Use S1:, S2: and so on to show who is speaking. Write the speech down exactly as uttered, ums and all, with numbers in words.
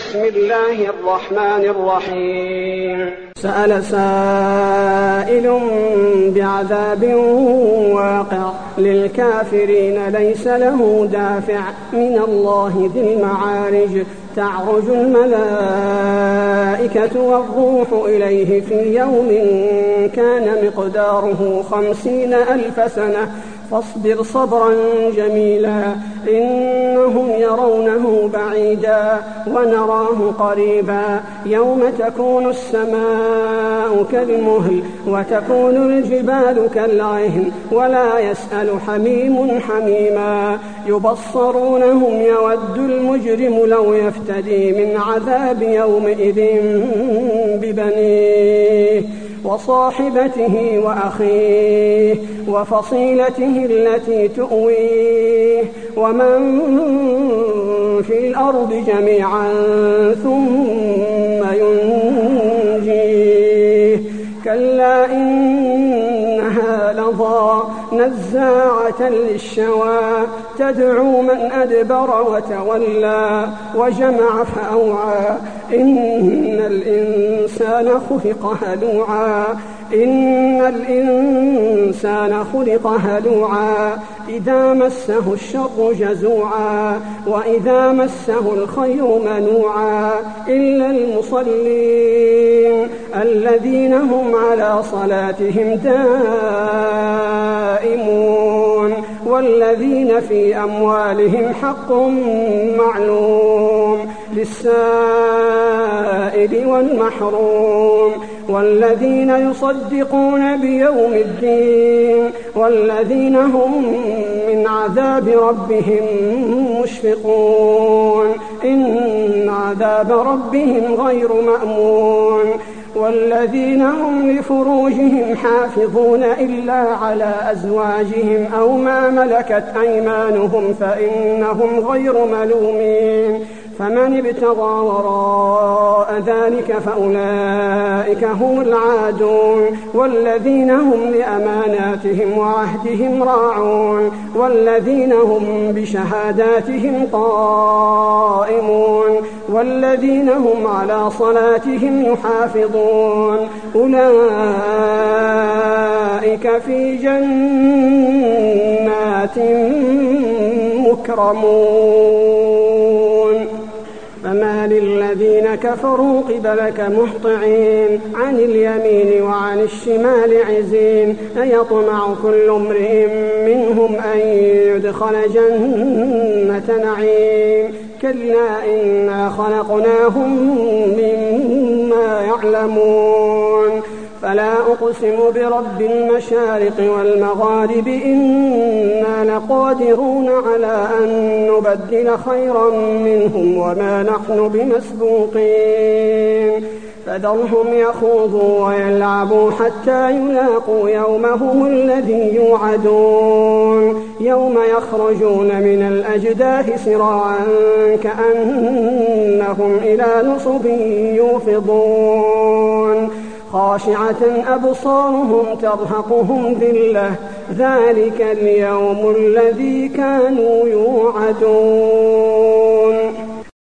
S1: بسم الله الرحمن الرحيم سأل سائل بعذاب واقع للكافرين ليس له دافع من الله ذي المعارج تعرج الملائكة والروح إليه في يوم كان مقداره خمسين ألف سنة فاصبر صبرا جميلا إنهم يرونه بعيدا ونراه قريبا يوم تكون السماء كالمهل وتكون الجبال كالعهن ولا يسأل حميم حميما يبصرونهم يود المجرم لو يفتدي من عذاب يومئذ ببنيه وصاحبته وأخيه وفصيلته التي تؤويه ومن في الأرض جميعا ثم ينجيه كلا إنها لظى نزاعة للشوى تدعو من أدبر وتولى وجمع فأوعى إن الإنسان خلق هلوعا إن الإنسان خلق هلوعا إذا مسه الشر جزوعا وإذا مسه الخير منوعا إلا المصلين الذين هم على صلاتهم دائمون والذين في أموالهم حق معلوم للسائل والمحروم والذين يصدقون بيوم الدين والذين هم من عذاب ربهم مشفقون إن عذاب ربهم غير مأمون والذين هم لفروجهم حافظون إلا على أزواجهم أو ما ملكت أيمانهم فإنهم غير ملومين فمن ابتغى وراء ذلك فأولئك هم العادون والذين هم لأماناتهم وعهدهم راعون والذين هم بشهاداتهم قائمون والذين هم على صلاتهم يحافظون أولئك في جنات مكرمون فما للذين كفروا قبلك مهطعين عن اليمين وعن الشمال عزين أيطمع كل امرئ منهم أن يدخل جنة نعيم كلا إنا خلقناهم مما يعلمون فلا أقسم برب المشارق والمغارب إنا لقادرون على أن نبدل خيرا منهم وما نحن بمسبوقين فذرهم يخوضوا ويلعبوا حتى يلاقوا يومهم الذي يوعدون يوم يخرجون من الأجداث سراعا كأنهم إلى نصب يوفضون خاشعة أبصارهم ترهقهم ذلة ذلك اليوم الذي كانوا يوعدون.